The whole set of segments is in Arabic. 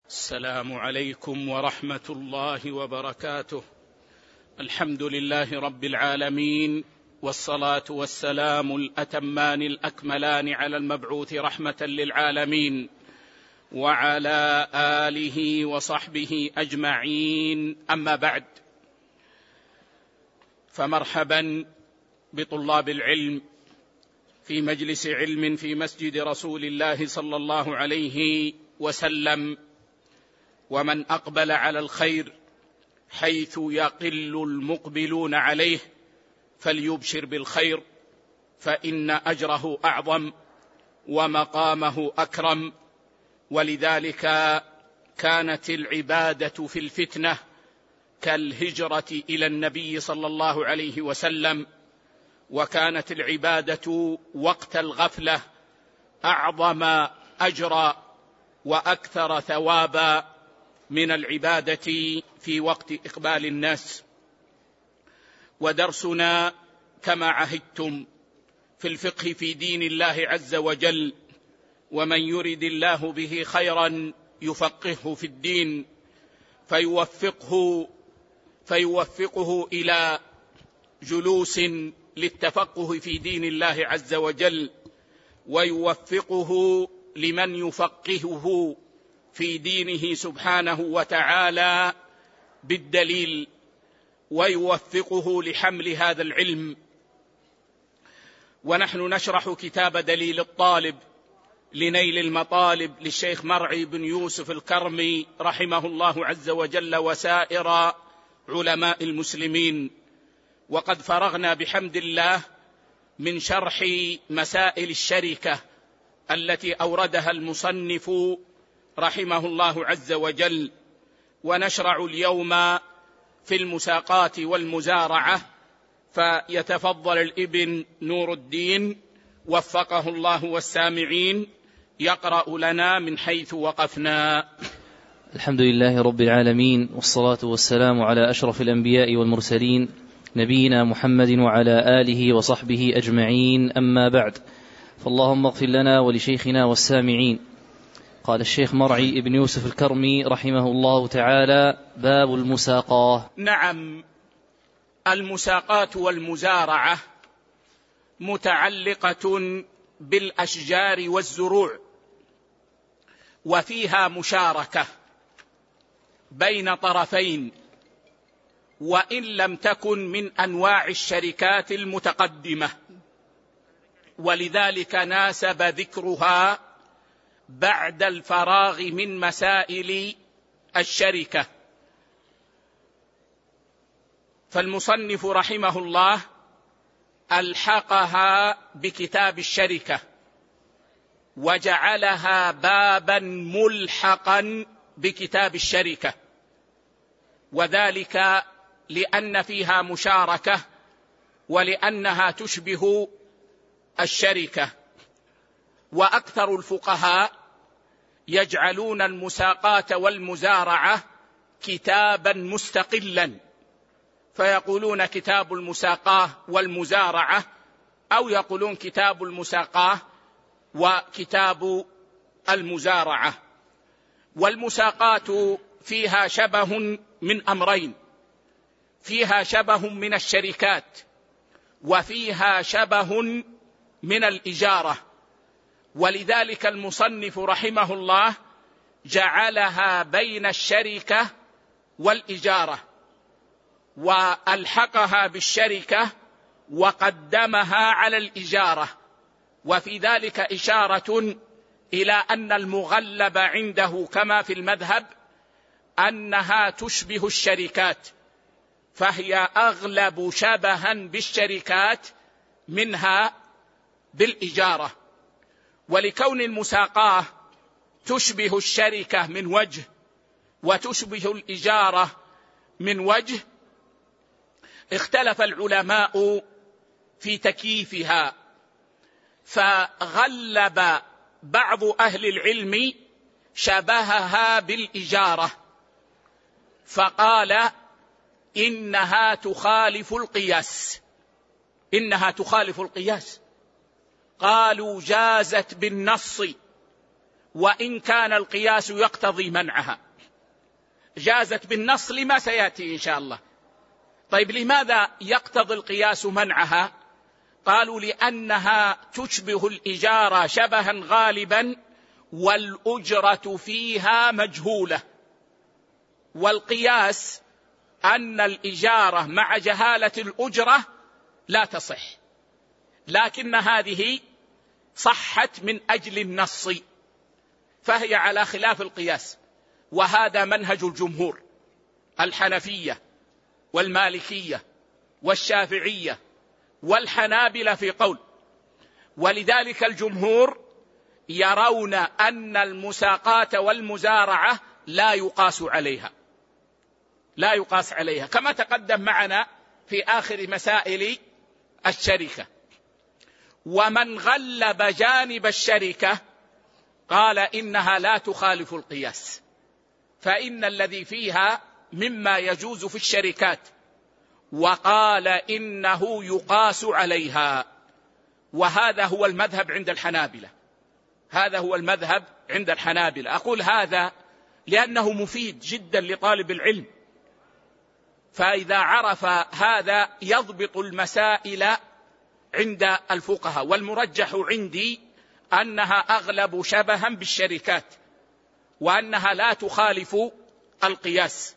السلام عليكم ورحمة الله وبركاته. الحمد لله رب العالمين، والصلاة والسلام الأتمان الأكملان على المبعوث رحمة للعالمين وعلى آله وصحبه أجمعين، أما بعد، فمرحبا بطلاب العلم في مجلس علم في مسجد رسول الله صلى الله عليه وسلم، ومن أقبل على الخير حيث يقل المقبلون عليه فليبشر بالخير، فإن أجره أعظم ومقامه أكرم. ولذلك كانت العبادة في الفتنة كالهجرة إلى النبي صلى الله عليه وسلم، وكانت العبادة وقت الغفلة أعظم أجرا وأكثر ثوابا من العبادة في وقت إقبال الناس. ودرسنا كما عهدتم في الفقه في دين الله عز وجل، ومن يرد الله به خيرا يفقهه في الدين، فيوفقه إلى جلوس للتفقه في دين الله عز وجل، ويوفقه لمن يفقهه في دينه سبحانه وتعالى بالدليل، ويوفقه لحمل هذا العلم. ونحن نشرح كتاب دليل الطالب لنيل المطالب للشيخ مرعي بن يوسف الكرمي رحمه الله عز وجل وسائر علماء المسلمين. وقد فرغنا بحمد الله من شرح مسائل الشركة التي أوردها المصنف رحمه الله عز وجل، ونشرع اليوم في المساقات والمزارعة، فيتفضل الابن نور الدين وفقه الله والسامعين يقرأ لنا من حيث وقفنا. الحمد لله رب العالمين، والصلاة والسلام على أشرف الأنبياء والمرسلين نبينا محمد وعلى آله وصحبه أجمعين، أما بعد، فاللهم اغفر لنا ولشيخنا والسامعين. قال الشيخ مرعي بن يوسف الكرمي رحمه الله تعالى: باب المساقاة. نعم، المساقات والمزارعة متعلقة بالأشجار والزروع، وفيها مشاركة بين طرفين، وإن لم تكن من أنواع الشركات المتقدمة، ولذلك ناسب ذكرها بعد الفراغ من مسائل الشركة. فالمصنف رحمه الله ألحقها بكتاب الشركة وجعلها بابا ملحقا بكتاب الشركة، وذلك لأن فيها مشاركة ولأنها تشبه الشركة. وأكثر الفقهاء يجعلون المساقات والمزارعة كتابا مستقلا، فيقولون كتاب المساقاه والمزارعة، أو يقولون كتاب المساقاه وكتاب المزارعة. والمساقات فيها شبه من أمرين: فيها شبه من الشركات، وفيها شبه من الإجارة. ولذلك المصنف رحمه الله جعلها بين الشركة والإجارة، وألحقها بالشركة وقدمها على الإجارة. وفي ذلك إشارة إلى أن المغلب عنده كما في المذهب أنها تشبه الشركات، فهي أغلب شبها بالشركات منها بالإجارة. ولكون المساقاه تشبه الشركة من وجه وتشبه الإجارة من وجه، اختلف العلماء في تكييفها، فغلب بعض أهل العلم شبهها بالإجارة، فقال إنها تخالف القياس. قالوا جازت بالنص وإن كان القياس يقتضي منعها. جازت بالنص لما سيأتي إن شاء الله. طيب لماذا يقتضي القياس منعها؟ قالوا لأنها تشبه الإجارة شبها غالبا، والأجرة فيها مجهولة. والقياس أن الإجارة مع جهالة الأجرة لا تصح، لكن هذه صحت من أجل النص، فهي على خلاف القياس. وهذا منهج الجمهور، الحنفية والمالكية والشافعية والحنابلة في قول. ولذلك الجمهور يرون أن المساقات والمزارعة لا يقاس عليها كما تقدم معنا في آخر مسائل الشركة. ومن غلب جانب الشركة قال إنها لا تخالف القياس، فإن الذي فيها مما يجوز في الشركات، وقال إنه يقاس عليها. وهذا هو المذهب عند الحنابلة. أقول هذا لأنه مفيد جدا لطالب العلم، فإذا عرف هذا يضبط المسائل عند الفقهاء. والمرجح عندي أنها أغلب شبها بالشركات، وأنها لا تخالف القياس،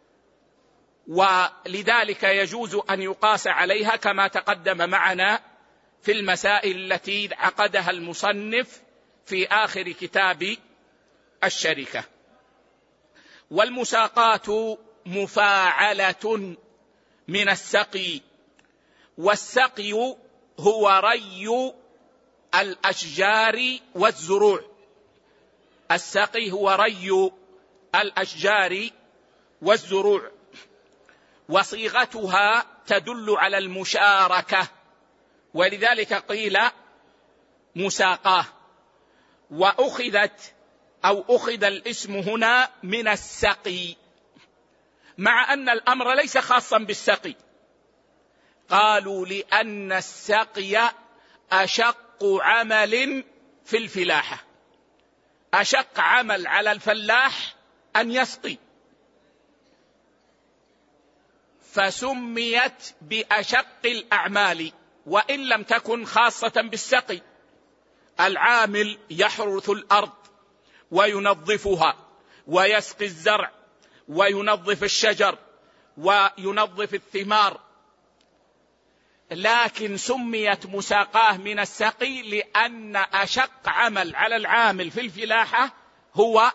ولذلك يجوز أن يقاس عليها كما تقدم معنا في المسائل التي عقدها المصنف في آخر كتاب الشركة. والمساقات مفاعلة من السقي، والسقي هو ري الأشجار والزروع. السقي هو ري الأشجار والزروع، وصيغتها تدل على المشاركة، ولذلك قيل مساقاه. أخذ الاسم هنا من السقي، مع أن الأمر ليس خاصا بالسقي. قالوا لأن السقي أشق عمل في الفلاحة، أشق عمل على الفلاح أن يسقي، فسميت بأشق الأعمال، وإن لم تكن خاصة بالسقي. العامل يحرث الأرض وينظفها ويسقي الزرع وينظف الشجر وينظف الثمار، لكن سميت مساقاه من السقي لأن أشق عمل على العامل في الفلاحة هو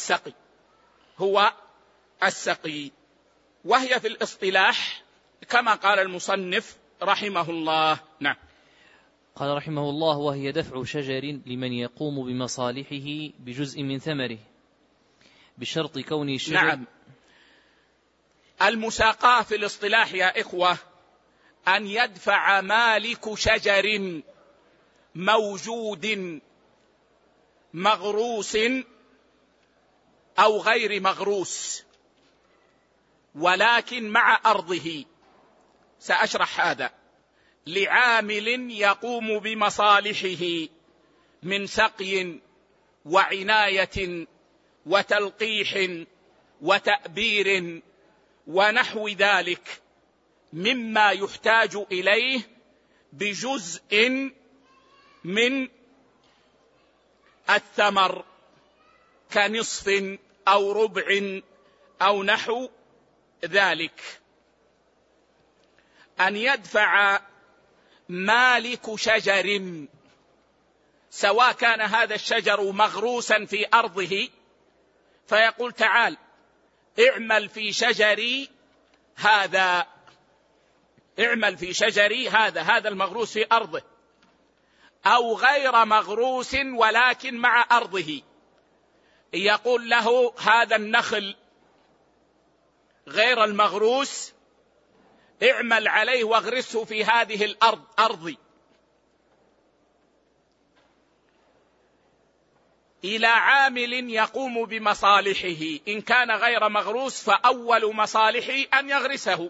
السقي. وهي في الاصطلاح كما قال المصنف رحمه الله. نعم. قال رحمه الله: وهي دفع شجر لمن يقوم بمصالحه بجزء من ثمره بشرط كون الشجر. نعم. المساقاة في الاصطلاح يا إخوة أن يدفع مالك شجر موجود مغروس أو غير مغروس ولكن مع أرضه، سأشرح هذا، لعامل يقوم بمصالحه من سقي وعناية وتلقيح وتأبير ونحو ذلك مما يحتاج إليه بجزء من الثمر كنصف أو ربع أو نحو ذلك. أن يدفع مالك شجر، سواء كان هذا الشجر مغروسا في أرضه فيقول: تعال اعمل في شجري هذا، هذا المغروس في أرضه، أو غير مغروس ولكن مع أرضه، يقول له: هذا النخل غير المغروس اعمل عليه واغرسه في هذه الأرض أرضي. إلى عامل يقوم بمصالحه، إن كان غير مغروس فأول مصالحه أن يغرسه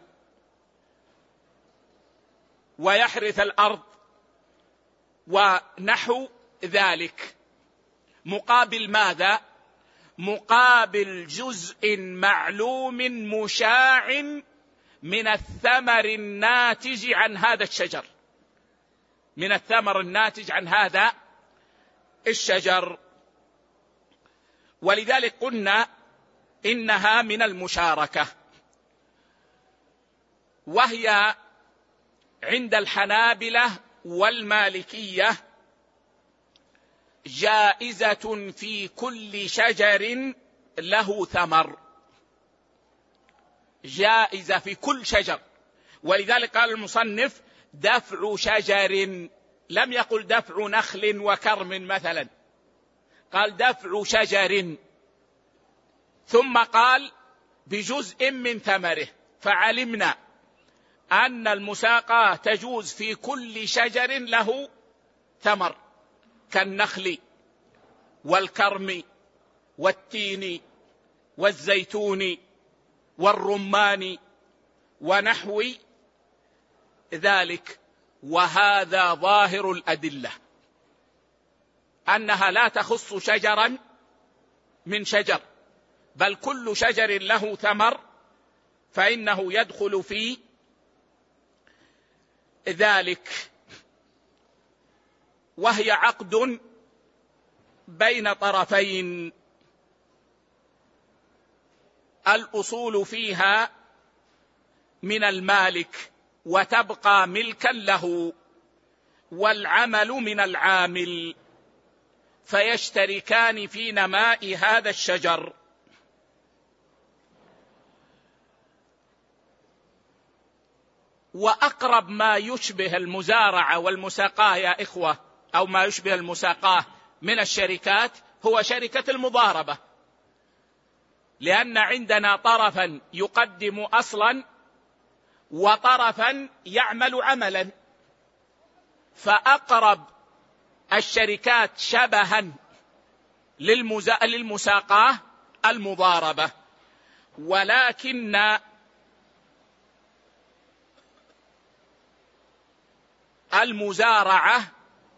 ويحرث الأرض ونحو ذلك. مقابل ماذا؟ مقابل جزء معلوم مشاع من الثمر الناتج عن هذا الشجر، من الثمر الناتج عن هذا الشجر. ولذلك قلنا إنها من المشاركة، وهي عند الحنابلة والمالكية جائزة في كل شجر له ثمر، جائزة في كل شجر. ولذلك قال المصنف دفع شجر، لم يقل دفع نخل وكرم مثلا، قال دفع شجر، ثم قال بجزء من ثمره. فعلمنا أن المساقاة تجوز في كل شجر له ثمر، كالنخل والكرم والتين والزيتون والرمان ونحو ذلك. وهذا ظاهر الأدلة، أنها لا تخص شجرا من شجر، بل كل شجر له ثمر فإنه يدخل في ذلك. وهي عقد بين طرفين، الأصول فيها من المالك وتبقى ملكا له، والعمل من العامل، فيشتركان في نماء هذا الشجر. وأقرب ما يشبه المزارعة والمساقاة يا إخوة، أو ما يشبه المساقاة من الشركات، هو شركة المضاربة، لأن عندنا طرفا يقدم أصلا وطرفا يعمل عملا، فأقرب الشركات شبها للمساقاة المضاربة. ولكن المزارعة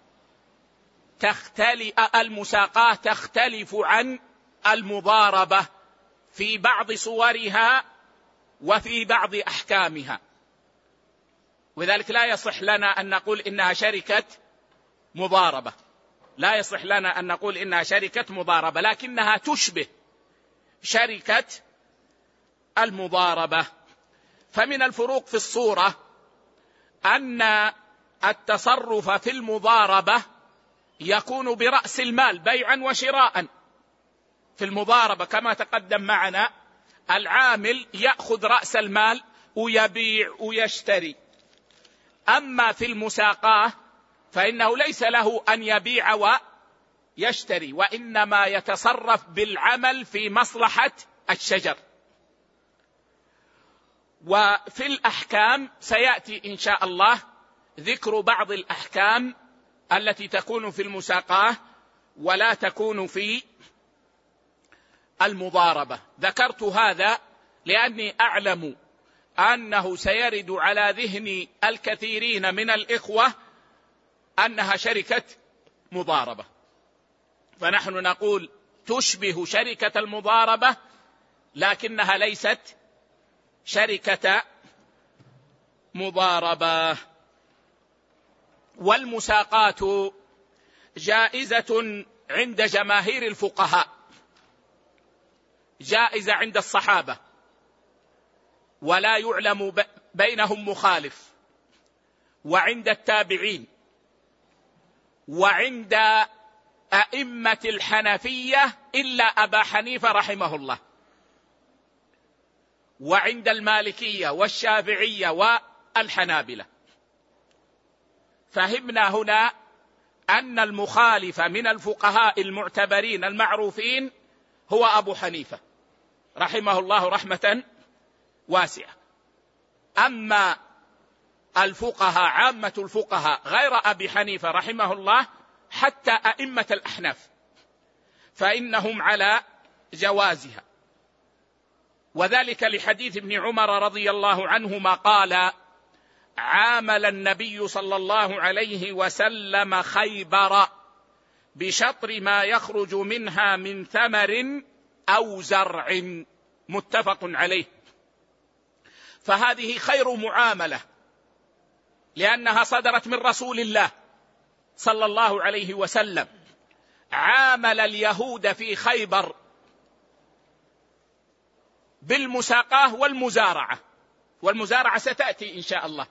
المساقاة تختلف عن المضاربة في بعض صورها وفي بعض أحكامها، وذلك لا يصح لنا أن نقول إنها شركة مضاربة، لا يصح لنا أن نقول إنها شركة مضاربة، لكنها تشبه شركة المضاربة. فمن الفروق في الصورة أن التصرف في المضاربة يكون برأس المال بيعا وشراء. في المضاربة كما تقدم معنا العامل يأخذ رأس المال ويبيع ويشتري، أما في المساقاة فإنه ليس له أن يبيع ويشتري، وإنما يتصرف بالعمل في مصلحة الشجر. وفي الأحكام سيأتي إن شاء الله ذكر بعض الأحكام التي تكون في المساقاة ولا تكون في المضاربة. ذكرت هذا لأني أعلم أنه سيرد على ذهن الكثيرين من الإخوة أنها شركة مضاربة، فنحن نقول تشبه شركة المضاربة لكنها ليست شركة مضاربة. والمساقات جائزة عند جماهير الفقهاء، جائزة عند الصحابة ولا يعلم بينهم مخالف، وعند التابعين، وعند أئمة الحنفية إلا أبا حنيفة رحمه الله، وعند المالكية والشافعية والحنابلة. فهمنا هنا أن المخالف من الفقهاء المعتبرين المعروفين هو أبو حنيفة رحمه الله رحمة واسعة. أما الفقهاء عامة الفقهاء غير أبي حنيفة رحمه الله حتى أئمة الأحناف فإنهم على جوازها، وذلك لحديث ابن عمر رضي الله عنهما قال: عامل النبي صلى الله عليه وسلم خيبر بشطر ما يخرج منها من ثمر أو زرع، متفق عليه. فهذه خير معاملة، لأنها صدرت من رسول الله صلى الله عليه وسلم. عامل اليهود في خيبر بالمساقاة والمزارعة، والمزارعة ستأتي إن شاء الله،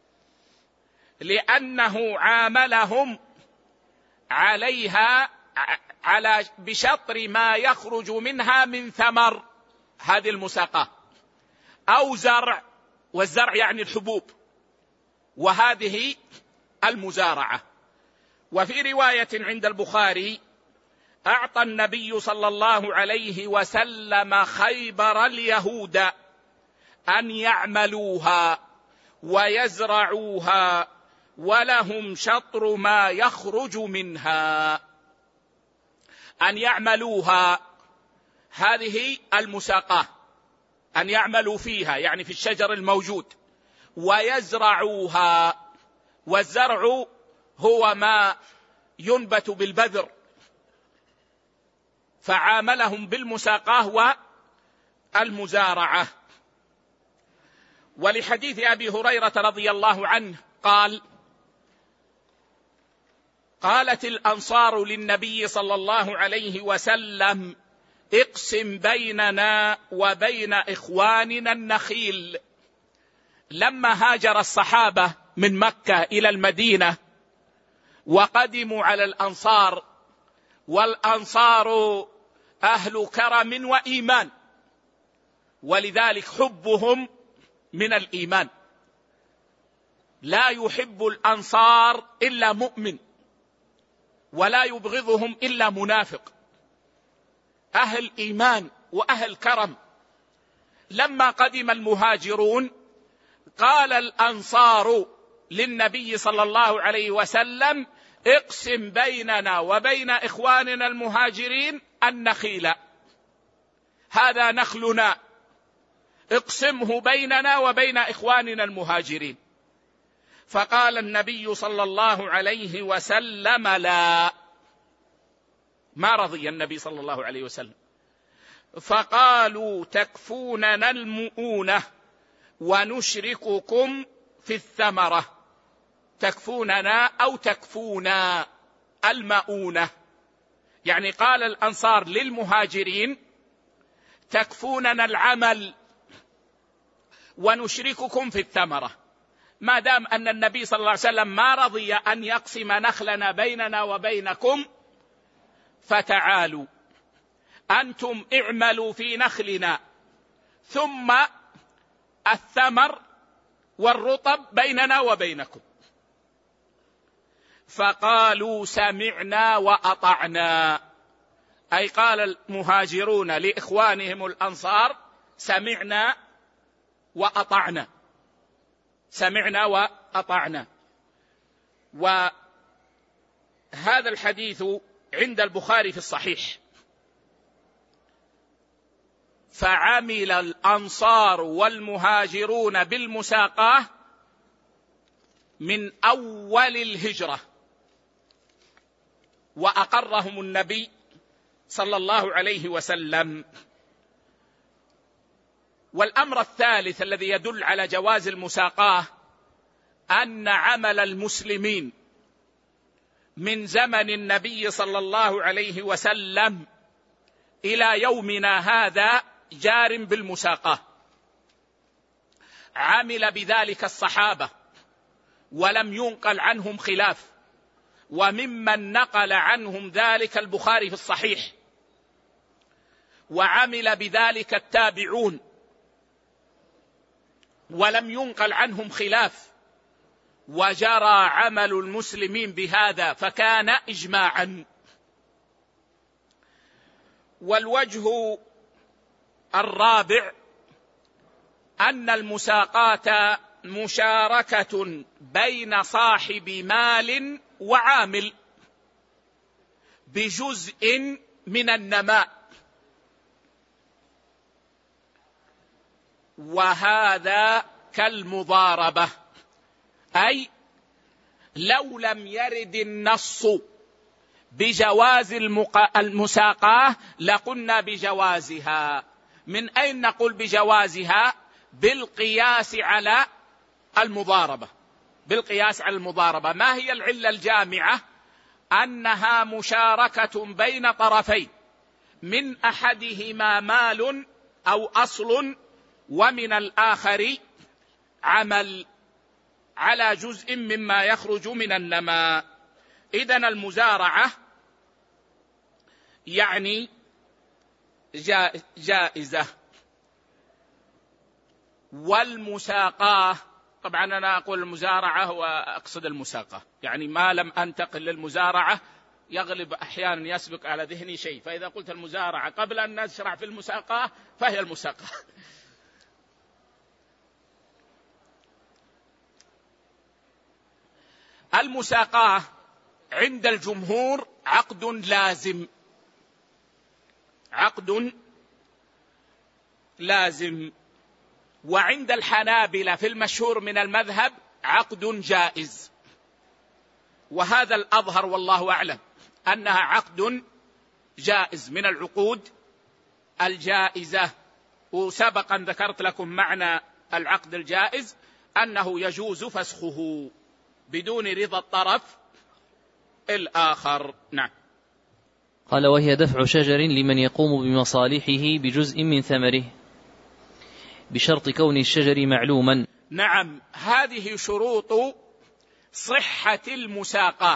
لأنه عاملهم عليها بشطر ما يخرج منها من ثمر، هذه المساقاة، أو زرع، والزرع يعني الحبوب، وهذه المزارعة. وفي رواية عند البخاري: أعطى النبي صلى الله عليه وسلم خيبر اليهود أن يعملوها ويزرعوها ولهم شطر ما يخرج منها. أن يعملوها هذه المساقاة، أن يعملوا فيها يعني في الشجر الموجود، ويزرعوها، والزرع هو ما ينبت بالبذر، فعاملهم بالمساقاة والمزارعة. ولحديث أبي هريرة رضي الله عنه قال: قالت الأنصار للنبي صلى الله عليه وسلم: اقسم بيننا وبين إخواننا النخيل. لما هاجر الصحابة من مكة إلى المدينة وقدموا على الأنصار، والأنصار أهل كرم وإيمان، ولذلك حبهم من الإيمان، لا يحب الأنصار إلا مؤمن، ولا يبغضهم إلا منافق، أهل إيمان وأهل كرم. لما قدم المهاجرون قال الأنصار للنبي صلى الله عليه وسلم: اقسم بيننا وبين إخواننا المهاجرين النخيل، هذا نخلنا، اقسمه بيننا وبين إخواننا المهاجرين. فقال النبي صلى الله عليه وسلم: لا، ما رضي النبي صلى الله عليه وسلم. فقالوا: تكفوننا المؤونة ونشرككم في الثمرة. تكفوننا أو تكفونا المؤونة، يعني قال الأنصار للمهاجرين: تكفوننا العمل ونشرككم في الثمرة. ما دام أن النبي صلى الله عليه وسلم ما رضي أن يقسم نخلنا بيننا وبينكم، فتعالوا أنتم اعملوا في نخلنا، ثم الثمر والرطب بيننا وبينكم. فقالوا: سمعنا وأطعنا، أي قال المهاجرون لإخوانهم الأنصار: سمعنا وأطعنا، سمعنا وأطعنا. وهذا الحديث عند البخاري في الصحيح: فعمل الأنصار والمهاجرون بالمساقاة من أول الهجرة، وأقرهم النبي صلى الله عليه وسلم. والأمر الثالث الذي يدل على جواز المساقاة أن عمل المسلمين من زمن النبي صلى الله عليه وسلم إلى يومنا هذا جار بالمساقاة. عمل بذلك الصحابة ولم ينقل عنهم خلاف، وممن نقل عنهم ذلك البخاري في الصحيح، وعمل بذلك التابعون ولم ينقل عنهم خلاف، وجرى عمل المسلمين بهذا، فكان إجماعا. والوجه الرابع أن المساقاة مشاركة بين صاحب مال وعامل بجزء من النماء، وهذا كالمضاربة، أي لو لم يرد النص بجواز المساقاة لقلنا بجوازها. من أين نقول بجوازها؟ بالقياس على المضاربة. بالقياس على المضاربة. ما هي العلة الجامعة؟ أنها مشاركة بين طرفين، من أحدهما مال أو أصل، ومن الآخر عمل، على جزء مما يخرج من النماء. إذن المزارعة يعني جائزة، والمساقاة، طبعا أنا أقول المزارعة وأقصد المساقاة، يعني ما لم أنتقل للمزارعة يغلب أحيانا يسبق على ذهني شيء، فإذا قلت المزارعة قبل أن نشرع في المساقاة فهي المساقاة. المساقاة عند الجمهور عقد لازم، عقد لازم، وعند الحنابلة في المشهور من المذهب عقد جائز، وهذا الأظهر والله أعلم أنها عقد جائز من العقود الجائزة. وسبقا ذكرت لكم معنى العقد الجائز أنه يجوز فسخه بدون رضا الطرف الآخر. نعم. قال: وهي دفع شجر لمن يقوم بمصالحه بجزء من ثمره بشرط كون الشجر معلوما. نعم، هذه شروط صحة المساقاة.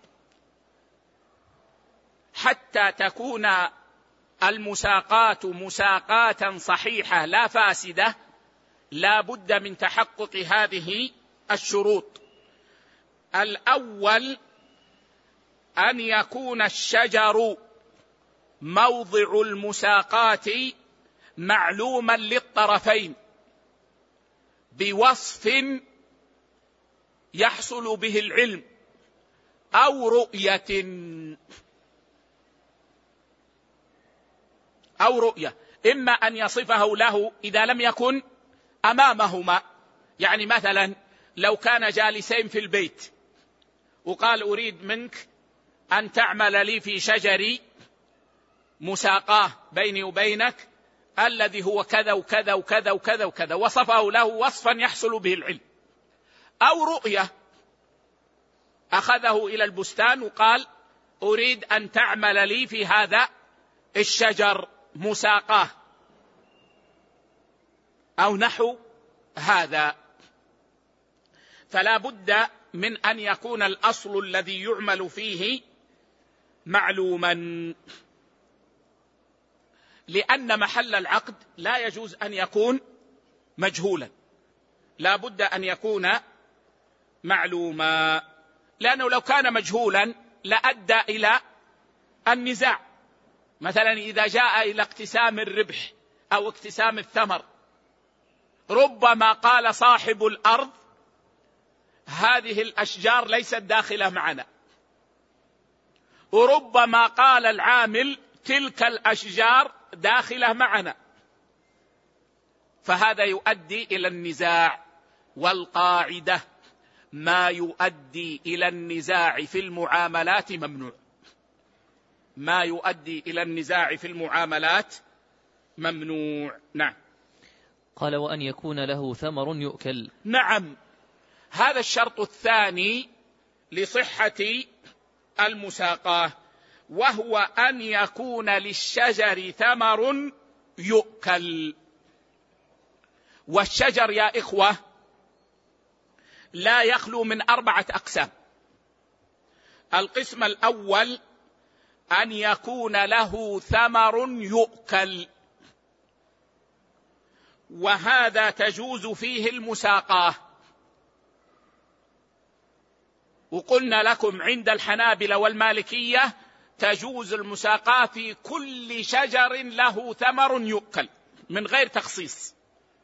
حتى تكون المساقاة مساقاة صحيحة لا فاسدة لا بد من تحقق هذه الشروط. الأول أن يكون الشجر موضع المساقاة معلوما للطرفين بوصف يحصل به العلم أو رؤية، إما أن يصفه له إذا لم يكن أمامهما. يعني مثلا لو كان جالسين في البيت وقال: أريد منك أن تعمل لي في شجري مساقاه بيني وبينك الذي هو كذا وكذا وكذا وكذا وكذا، وصفه له وصفا يحصل به العلم. أو رؤية، أخذه إلى البستان وقال: أريد أن تعمل لي في هذا الشجر مساقاه، أو نحو هذا. فلا بد من أن يكون الأصل الذي يعمل فيه معلوما، لأن محل العقد لا يجوز أن يكون مجهولا، لا بد أن يكون معلوما، لأنه لو كان مجهولا لأدى إلى النزاع. مثلا إذا جاء إلى اقتسام الربح أو اقتسام الثمر، ربما قال صاحب الأرض: هذه الأشجار ليست داخلة معنا، وربما قال العامل: تلك الأشجار داخلة معنا، فهذا يؤدي إلى النزاع. والقاعدة: ما يؤدي إلى النزاع في المعاملات ممنوع. ما يؤدي إلى النزاع في المعاملات ممنوع. نعم. قال: وأن يكون له ثمر يؤكل. نعم، هذا الشرط الثاني لصحة المساقاة، وهو أن يكون للشجر ثمر يؤكل. والشجر يا إخوة لا يخلو من 4 أقسام. القسم الأول أن يكون له ثمر يؤكل، وهذا تجوز فيه المساقاة. وقلنا لكم عند الحنابلة والمالكية تجوز المساقاة في كل شجر له ثمر يؤكل من غير تخصيص.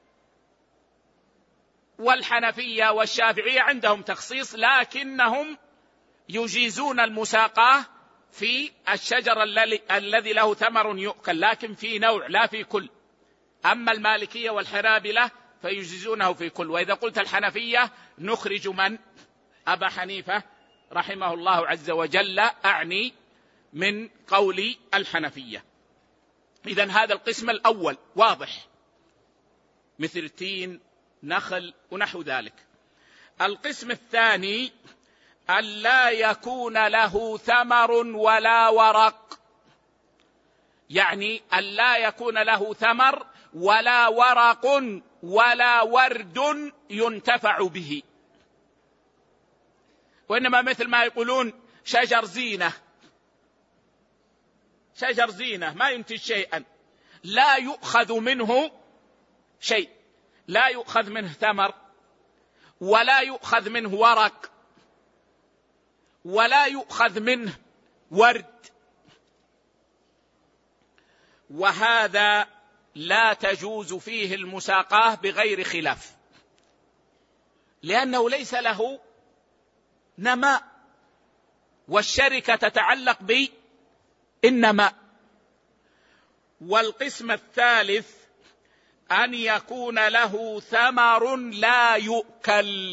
والحنفية والشافعية عندهم تخصيص، لكنهم يجيزون المساقاة في الشجر الذي له ثمر يؤكل، لكن في نوع لا في كل. أما المالكية والحنابلة فيجيزونه في كل. وإذا قلت الحنفية نخرج من؟ أبا حنيفة رحمه الله عز وجل، أعني من قول الحنفية. إذن هذا القسم الأول واضح، مثل تين، نخل ونحو ذلك. القسم الثاني أن لا يكون له ثمر ولا ورق، يعني أن لا يكون له ثمر ولا ورق ولا ورد ينتفع به، وإنما مثل ما يقولون شجر زينة، شجر زينة ما ينتج شيئا، لا يؤخذ منه شيء، لا يؤخذ منه ثمر ولا يؤخذ منه ورق ولا يؤخذ منه ورد، وهذا لا تجوز فيه المساقاة بغير خلاف، لأنه ليس له نماء، والشركة تتعلق بالنماء. والقسم الثالث أن يكون له ثمر لا يؤكل،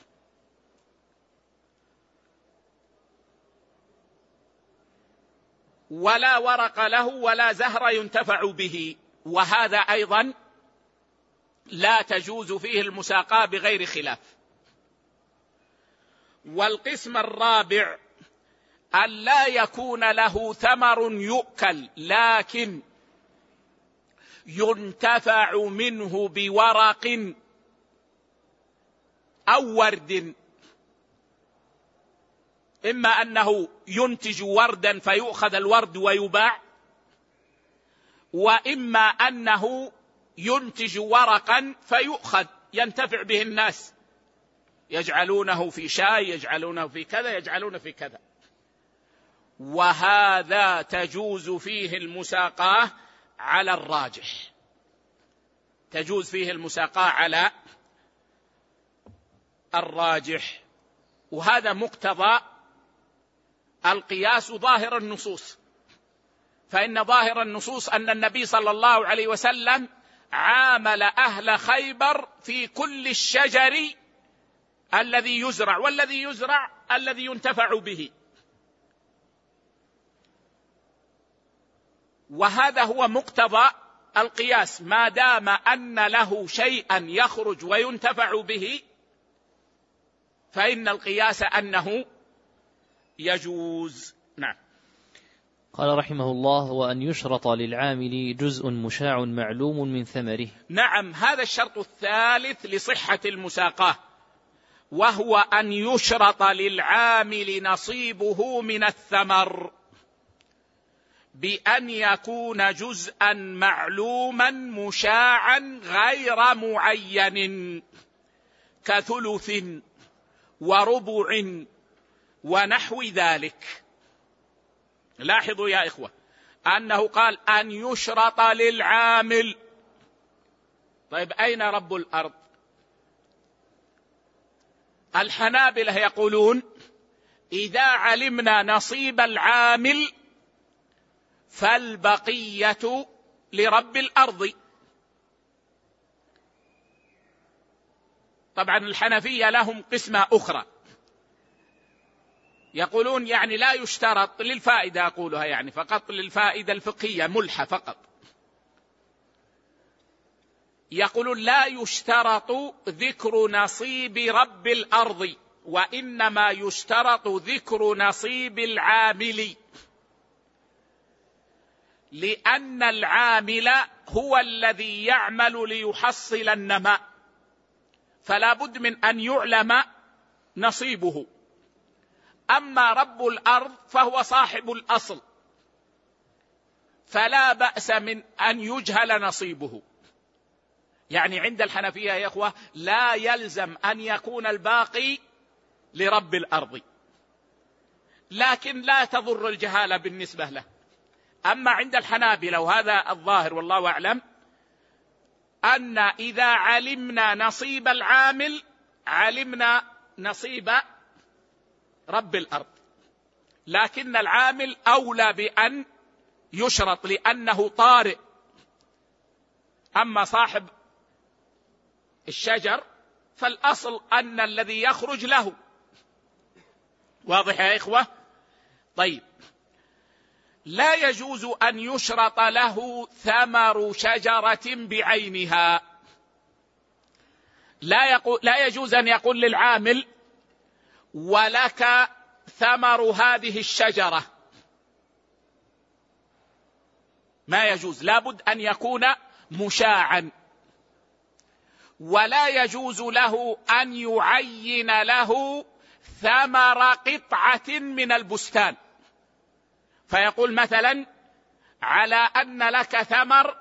ولا ورق له ولا زهر ينتفع به، وهذا أيضا لا تجوز فيه المساقاة بغير خلاف. والقسم الرابع أن لا يكون له ثمر يؤكل لكن ينتفع منه بورق أو ورد، إما أنه ينتج وردا فيؤخذ الورد ويباع، وإما أنه ينتج ورقا فيؤخذ ينتفع به الناس، يجعلونه في شاي، يجعلونه في كذا، يجعلونه في كذا، وهذا تجوز فيه المساقاة على الراجح، تجوز فيه المساقاة على الراجح. وهذا مقتضى القياس ظاهر النصوص، فإن ظاهر النصوص أن النبي صلى الله عليه وسلم عامل أهل خيبر في كل الشجر الذي يزرع، والذي يزرع الذي ينتفع به، وهذا هو مقتضى القياس، ما دام أن له شيئا يخرج وينتفع به فإن القياس أنه يجوز. نعم. قال رحمه الله: وأن يشرط للعامل جزء مشاع معلوم من ثمره. نعم، هذا الشرط الثالث لصحة المساقاة، وهو أن يشرط للعامل نصيبه من الثمر بأن يكون جزءا معلوما مشاعا غير معين، كثلث وربع ونحو ذلك. لاحظوا يا إخوة أنه قال أن يشرط للعامل. طيب أين رب الأرض؟ الحنابلة يقولون إذا علمنا نصيب العامل فالبقية لرب الأرض. طبعا الحنفية لهم قسمة أخرى، يقولون يعني لا يشترط للفائدة، أقولها يعني فقط للفائدة الفقهية ملحة فقط، يقولون لا يشترط ذكر نصيب رب الأرض، وإنما يشترط ذكر نصيب العامل، لأن العامل هو الذي يعمل ليحصل النماء، فلا بد من أن يعلم نصيبه. أما رب الأرض فهو صاحب الأصل، فلا بأس من أن يجهل نصيبه. يعني عند الحنفية يا إخوة لا يلزم أن يكون الباقي لرب الأرض، لكن لا تضر الجهالة بالنسبة له. أما عند الحنابلة، وهذا الظاهر والله أعلم، أن إذا علمنا نصيب العامل علمنا نصيب رب الأرض، لكن العامل أولى بأن يشرط لأنه طارئ. أما صاحب الشجر فالأصل أن الذي يخرج له. واضح يا إخوة؟ طيب، لا يجوز أن يشرط له ثمر شجرة بعينها. لا يجوز أن يقول للعامل ولك ثمر هذه الشجرة، ما يجوز، لابد أن يكون مشاعا. ولا يجوز له أن يعين له ثمر قطعة من البستان، فيقول مثلا على أن لك ثمر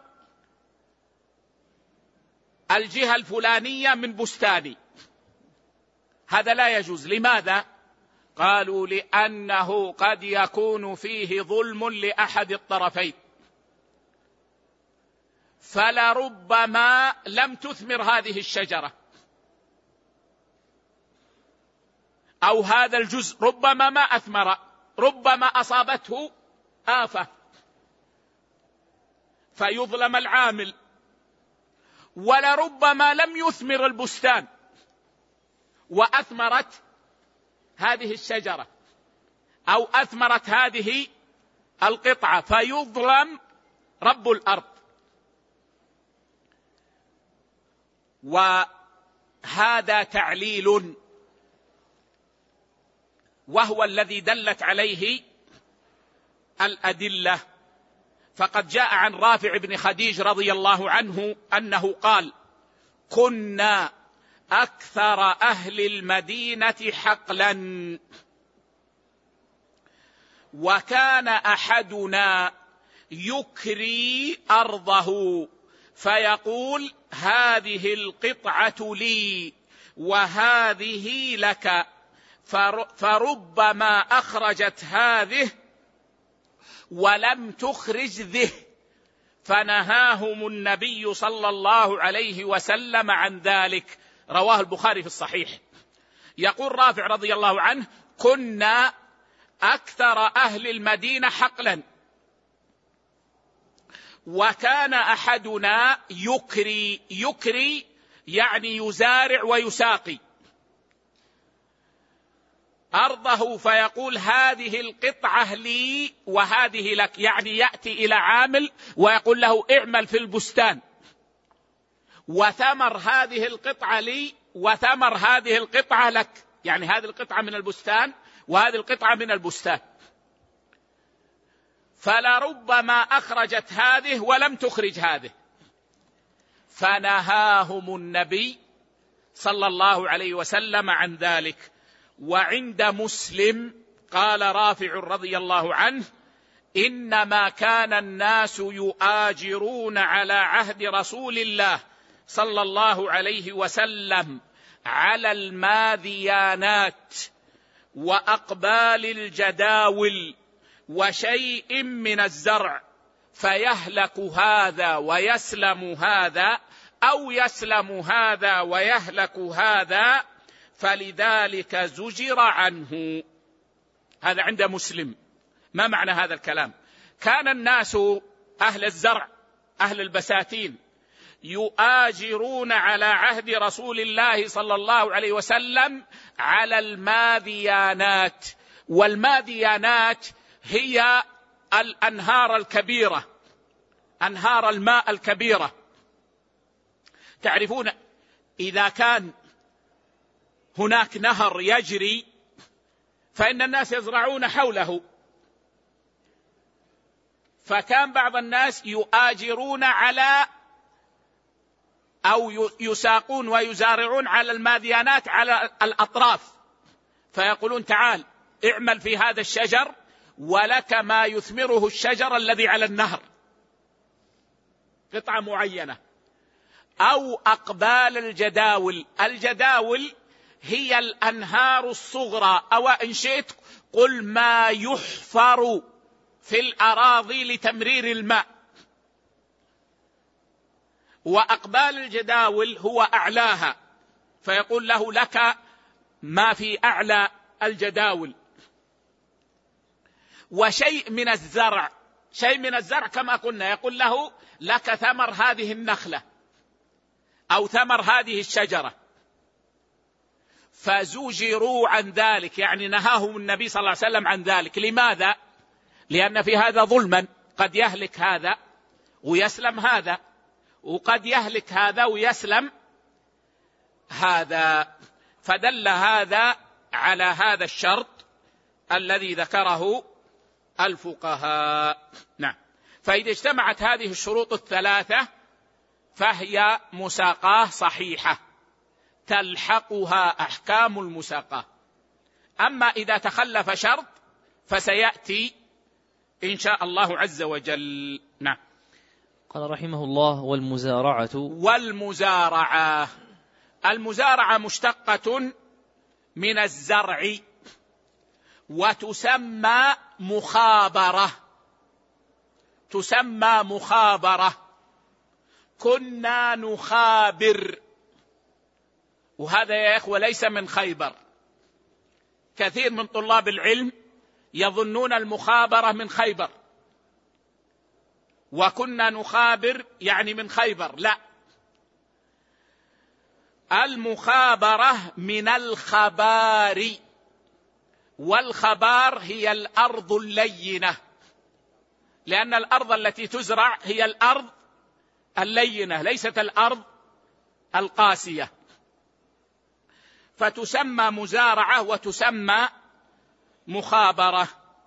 الجهة الفلانية من بستاني، هذا لا يجوز. لماذا؟ قالوا لأنه قد يكون فيه ظلم لأحد الطرفين، فلربما لم تثمر هذه الشجرة، أو هذا الجزء ربما ما أثمر، ربما أصابته آفة فيظلم العامل، ولربما لم يثمر البستان وأثمرت هذه الشجرة أو أثمرت هذه القطعة فيظلم رب الأرض. وهذا تعليل، وهو الذي دلت عليه الأدلة. فقد جاء عن رافع بن خديج رضي الله عنه أنه قال: كنا أكثر أهل المدينة حقلا، وكان أحدنا يكري أرضه فيقول: هذه القطعة لي وهذه لك، فربما أخرجت هذه ولم تخرج ذه، فنهاهم النبي صلى الله عليه وسلم عن ذلك. رواه البخاري في الصحيح. يقول رافع رضي الله عنه: كنا أكثر أهل المدينة حقلا، وكان أحدنا يكري يعني يزارع ويساقي أرضه، فيقول: هذه القطعة لي وهذه لك، يعني يأتي إلى عامل ويقول له: اعمل في البستان، وثمر هذه القطعة لي وثمر هذه القطعة لك، يعني هذه القطعة من البستان وهذه القطعة من البستان، فلربما أخرجت هذه ولم تخرج هذه، فنهاهم النبي صلى الله عليه وسلم عن ذلك. وعند مسلم قال رافع رضي الله عنه: إنما كان الناس يؤاجرون على عهد رسول الله صلى الله عليه وسلم على الماذيانات وأقبال الجداول وشيء من الزرع، فيهلك هذا ويسلم هذا، أو يسلم هذا ويهلك هذا، فلذلك زجر عنه. هذا عند مسلم. ما معنى هذا الكلام؟ كان الناس أهل الزرع أهل البساتين يؤاجرون على عهد رسول الله صلى الله عليه وسلم على الماذيانات، والماذيانات هي الأنهار الكبيرة، أنهار الماء الكبيرة. تعرفون إذا كان هناك نهر يجري فإن الناس يزرعون حوله، فكان بعض الناس يؤاجرون على أو يساقون ويزارعون على الماذيانات على الأطراف، فيقولون: تعال اعمل في هذا الشجر ولك ما يثمره الشجر الذي على النهر، قطعة معينة. أو أقبال الجداول، الجداول هي الأنهار الصغرى، أو إن شئت قل ما يحفر في الأراضي لتمرير الماء. وأقبال الجداول هو أعلاها، فيقول له: لك ما في أعلى الجداول. وشيء من الزرع، شيء من الزرع كما قلنا يقول له: لك ثمر هذه النخلة أو ثمر هذه الشجرة. فزجروا عن ذلك، يعني نهاهم النبي صلى الله عليه وسلم عن ذلك. لماذا؟ لأن في هذا ظلما، قد يهلك هذا ويسلم هذا، وقد يهلك هذا ويسلم هذا، فدل هذا على هذا الشرط الذي ذكره الفقهاء. نعم. فإذا اجتمعت هذه الشروط الثلاثة فهي مساقاة صحيحة تلحقها أحكام المساقاة. أما إذا تخلف شرط فسيأتي إن شاء الله عز وجل. نعم. قال رحمه الله: والمزارعة المزارعة مشتقة من الزرع، وتسمى مخابرة، تسمى مخابرة. كنا نخابر، وهذا يا إخوة ليس من خيبر. كثير من طلاب العلم يظنون المخابرة من خيبر، وكنا نخابر يعني من خيبر. لا، المخابرة من الخبار، والخبار هي الأرض اللينة، لأن الأرض التي تزرع هي الأرض اللينة ليست الأرض القاسية، فتسمى مزارعة وتسمى مخابرة.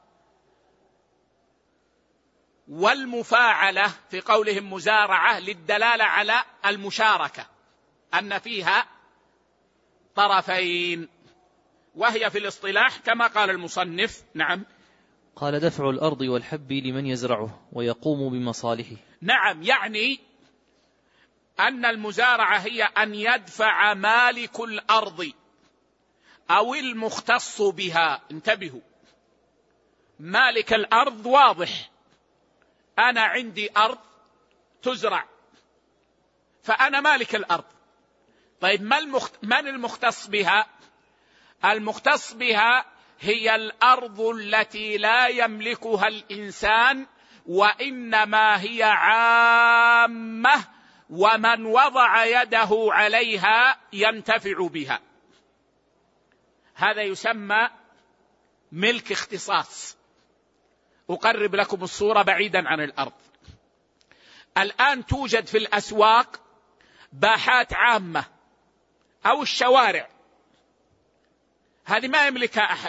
والمفاعلة في قولهم مزارعة للدلالة على المشاركة، أن فيها طرفين، وهي في الاصطلاح كما قال المصنف. نعم. قال: دفع الأرض والحب لمن يزرعه ويقوم بمصالحه. نعم، يعني أن المزارعة هي أن يدفع مالك الأرض أو المختص بها. انتبهوا، مالك الأرض واضح، أنا عندي أرض تزرع فأنا مالك الأرض. طيب من المختص بها؟ المختص بها هي الأرض التي لا يملكها الإنسان، وإنما هي عامة، ومن وضع يده عليها ينتفع بها. هذا يسمى ملك اختصاص. أقرب لكم الصورة بعيدا عن الأرض. الآن توجد في الأسواق باحات عامة أو الشوارع، هذه ما يملكها أحد،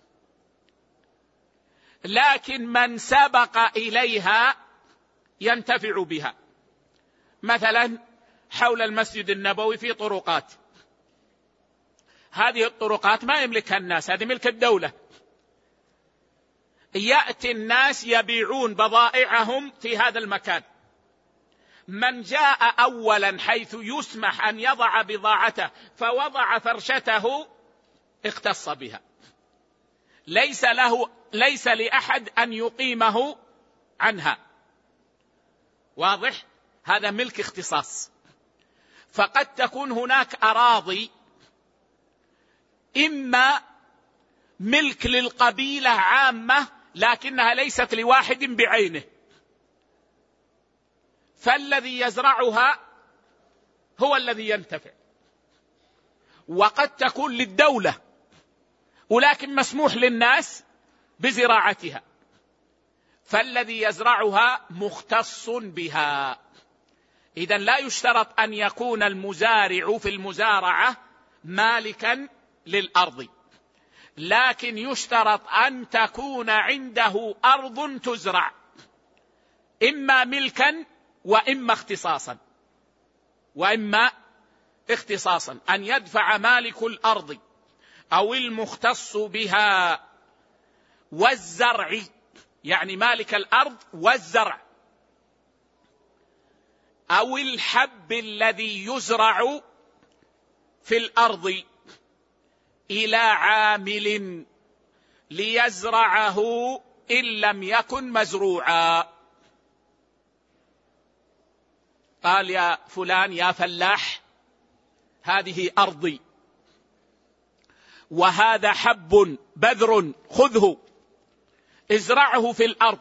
لكن من سبق إليها ينتفع بها. مثلا حول المسجد النبوي في طرقات، هذه الطرقات ما يملكها الناس، هذه ملك الدولة. يأتي الناس يبيعون بضائعهم في هذا المكان، من جاء أولا حيث يسمح أن يضع بضاعته فوضع فرشته اختص بها، ليس لأحد أن يقيمه عنها. واضح؟ هذا ملك اختصاص. فقد تكون هناك أراضي إما ملك للقبيلة عامة لكنها ليست لواحد بعينه، فالذي يزرعها هو الذي ينتفع. وقد تكون للدولة ولكن مسموح للناس بزراعتها، فالذي يزرعها مختص بها. إذن لا يشترط أن يكون المزارع في المزارعة مالكا للأرض، لكن يشترط أن تكون عنده أرض تزرع، إما ملكا وإما اختصاصا، أن يدفع مالك الأرض أو المختص بها والزرع، يعني مالك الأرض والزرع، أو الحب الذي يزرع في الأرض إلى عامل ليزرعه إن لم يكن مزروعا. قال يا فلان يا فلاح هذه أرضي، وهذا حب بذر خذه ازرعه في الأرض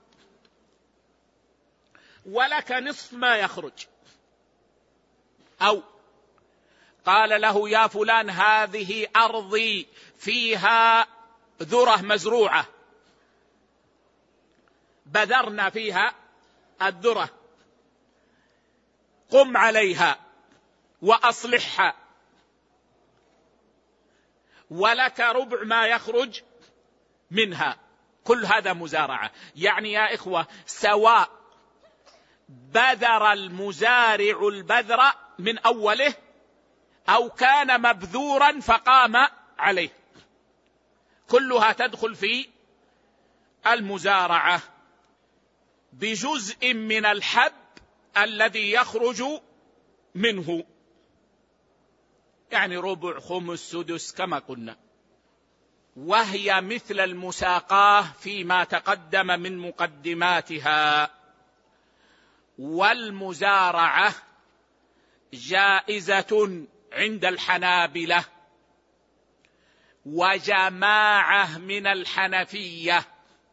ولك نصف ما يخرج. أو قال له يا فلان هذه أرضي فيها ذرة مزروعة بذرنا فيها الذرة، قم عليها وأصلحها ولك ربع ما يخرج منها. كل هذا مزارعة. يعني يا إخوة، سواء بذر المزارع البذر من أوله أو كان مبذورا فقام عليه، كلها تدخل في المزارعة بجزء من الحب الذي يخرج منه، يعني ربع، خمس، سدس كما قلنا. وهي مثل المساقاة فيما تقدم من مقدماتها. والمزارعة جائزة عند الحنابلة وجماعة من الحنفية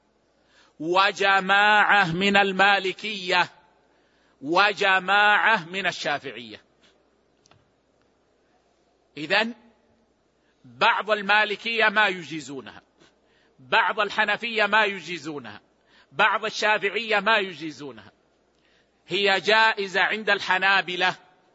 وجماعة من المالكية وجماعة من الشافعية. إذن بعض المالكية ما يجيزونها، بعض الحنفية ما يجيزونها، بعض الشافعية ما يجيزونها. هي جائزة عند الحنابلة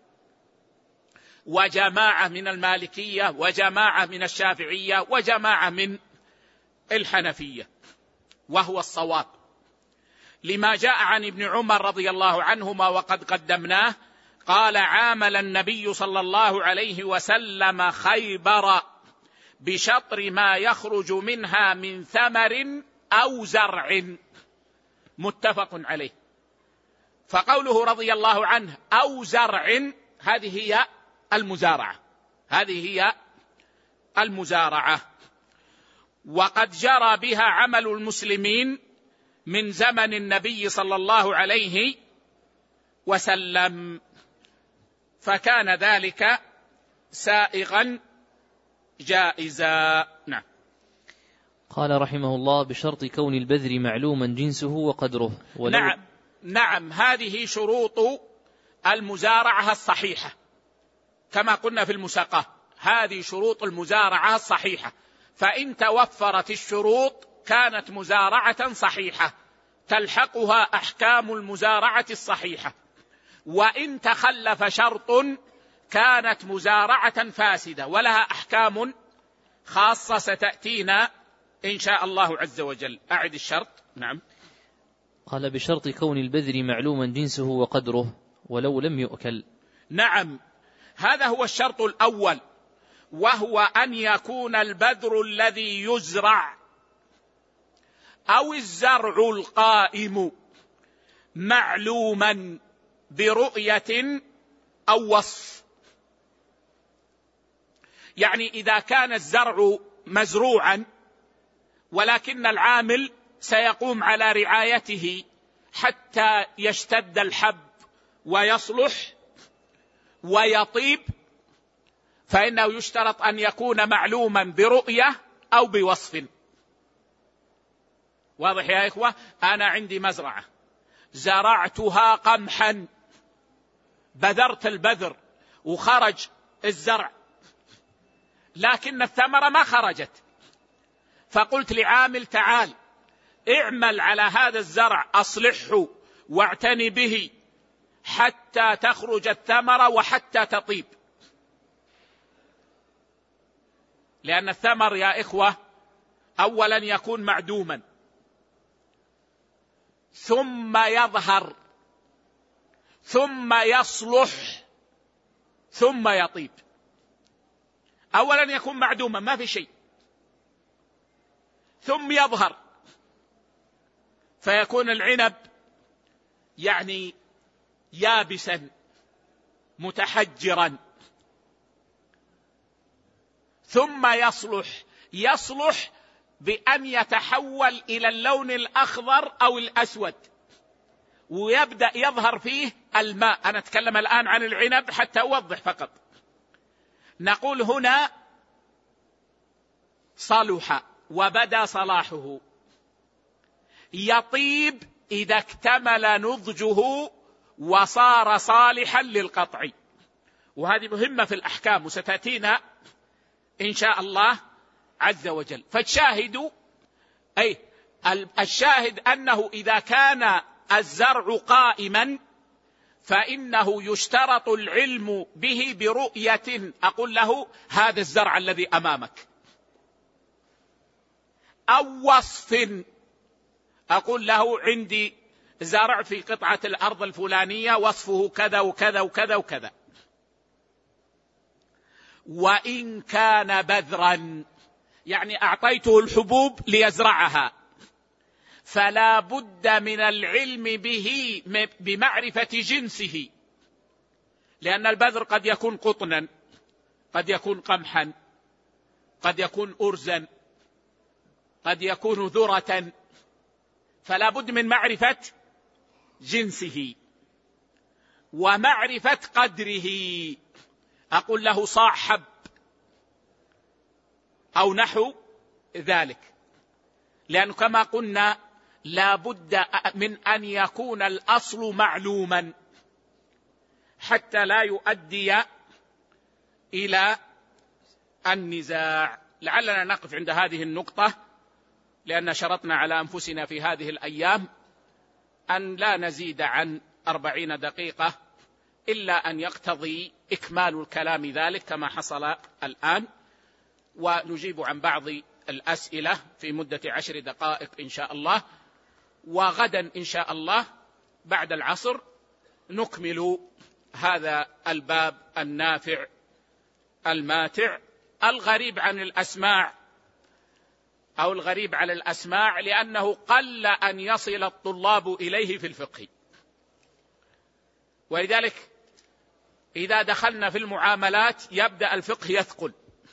وجماعة من المالكية وجماعة من الشافعية وجماعة من الحنفية، وهو الصواب لما جاء عن ابن عمر رضي الله عنهما وقد قدمناه. قال: عامل النبي صلى الله عليه وسلم خيبر بشطر ما يخرج منها من ثمر أو زرع، متفق عليه. فقوله رضي الله عنه أو زرع، هذه هي المزارعة، هذه هي المزارعة. وقد جرى بها عمل المسلمين من زمن النبي صلى الله عليه وسلم، فكان ذلك سائغا جائزا. نعم. قال رحمه الله: بشرط كون البذر معلوما جنسه وقدره. نعم، هذه شروط المزارعة الصحيحة كما قلنا في المساقاة، هذه شروط المزارعة الصحيحة. فإن توفرت الشروط كانت مزارعة صحيحة تلحقها أحكام المزارعة الصحيحة، وإن تخلف شرط كانت مزارعة فاسدة ولها أحكام خاصة ستأتينا إن شاء الله عز وجل. أعد الشرط. نعم. قال: بشرط كون البذر معلوما جنسه وقدره ولو لم يؤكل. نعم، هذا هو الشرط الأول، وهو أن يكون البذر الذي يزرع أو الزرع القائم معلوما برؤية أو وصف. يعني إذا كان الزرع مزروعا ولكن العامل سيقوم على رعايته حتى يشتد الحب ويصلح ويطيب، فإنه يشترط أن يكون معلوما برؤية أو بوصف. واضح يا إخوة؟ أنا عندي مزرعة زرعتها قمحا، بذرت البذر وخرج الزرع، لكن الثمرة ما خرجت، فقلت لعامل: تعال اعمل على هذا الزرع، أصلحه واعتني به حتى تخرج الثمرة وحتى تطيب. لأن الثمر يا إخوة أولا يكون معدوما، ثم يظهر، ثم يصلح، ثم يطيب. أولا يكون معدوما ما في شيء، ثم يظهر فيكون العنب يعني يابسا متحجرا، ثم يصلح بأن يتحول إلى اللون الأخضر أو الأسود ويبدأ يظهر فيه الماء. أنا أتكلم الآن عن العنب حتى أوضح فقط. نقول هنا صلح وبدا صلاحه، يطيب إذا اكتمل نضجه وصار صالحا للقطع. وهذه مهمة في الأحكام وستأتينا إن شاء الله عز وجل. فالشاهد الشاهد أنه إذا كان الزرع قائما فإنه يشترط العلم به برؤية، أقول له هذا الزرع الذي أمامك، أو وصف، أقول له عندي زرع في قطعة الأرض الفلانية وصفه كذا وكذا وكذا وكذا. وإن كان بذرا، يعني أعطيته الحبوب ليزرعها، فلا بد من العلم به بمعرفة جنسه، لأن البذر قد يكون قطنا، قد يكون قمحا، قد يكون أرزا، قد يكون ذرة، فلا بد من معرفة جنسه ومعرفة قدره. أقول له صاع حب أو نحو ذلك، لأنه كما قلنا لا بد من أن يكون الأصل معلوما حتى لا يؤدي إلى النزاع. لعلنا نقف عند هذه النقطة، لأن شرطنا على أنفسنا في هذه الأيام أن لا نزيد عن 40 دقيقة إلا أن يقتضي إكمال الكلام ذلك كما حصل الآن، ونجيب عن بعض الأسئلة في مدة 10 دقائق إن شاء الله. وغدا إن شاء الله بعد العصر نكمل هذا الباب النافع الماتع الغريب عن الأسماع، أو الغريب على الأسماع، لأنه قل أن يصل الطلاب إليه في الفقه. ولذلك إذا دخلنا في المعاملات يبدأ الفقه يثقل،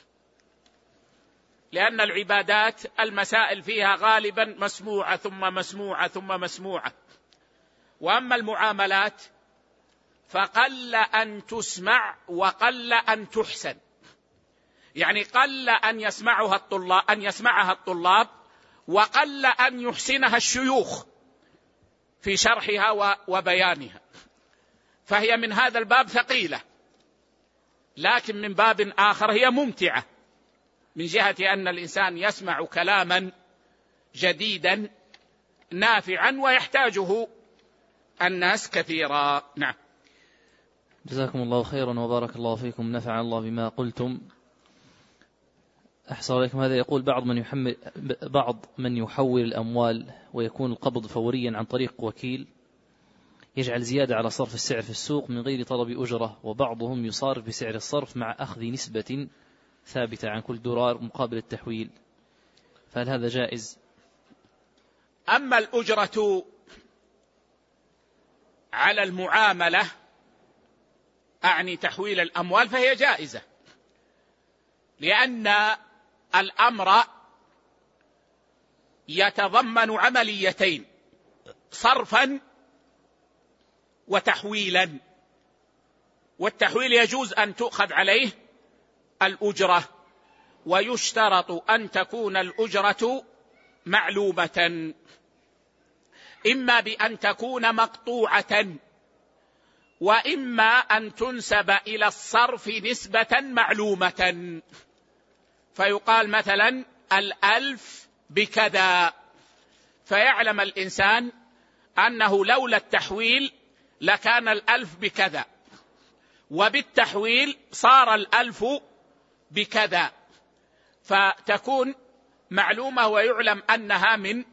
لأن العبادات المسائل فيها غالبا مسموعة ثم مسموعة ثم مسموعة، وأما المعاملات فقل أن تسمع وقل أن تحسن، يعني قل أن يسمعها الطلاب وقل أن يحسنها الشيوخ في شرحها وبيانها، فهي من هذا الباب ثقيلة، لكن من باب آخر هي ممتعة، من جهة أن الإنسان يسمع كلاما جديدا نافعا ويحتاجه الناس كثيرا. نعم. جزاكم الله خيرا وبارك الله فيكم، نفع الله بما قلتم. أحسن عليكم. هذا يقول بعض من يحول الأموال ويكون القبض فوريا عن طريق وكيل يجعل زيادة على صرف السعر في السوق من غير طلب أجرة، وبعضهم يصارف بسعر الصرف مع أخذ نسبة ثابتة عن كل دولار مقابل التحويل، فهل هذا جائز؟ أما الأجرة على المعاملة أعني تحويل الأموال فهي جائزة، لأن الأمر يتضمن عمليتين: صرفا وتحويلا، والتحويل يجوز أن تؤخذ عليه الأجرة، ويشترط أن تكون الأجرة معلومة، إما بأن تكون مقطوعة، وإما أن تنسب إلى الصرف نسبة معلومة، فيقال مثلا 1000 بكذا، فيعلم الإنسان أنه لولا التحويل لكان 1000 بكذا، وبالتحويل صار 1000 بكذا، فتكون معلومة ويعلم أنها من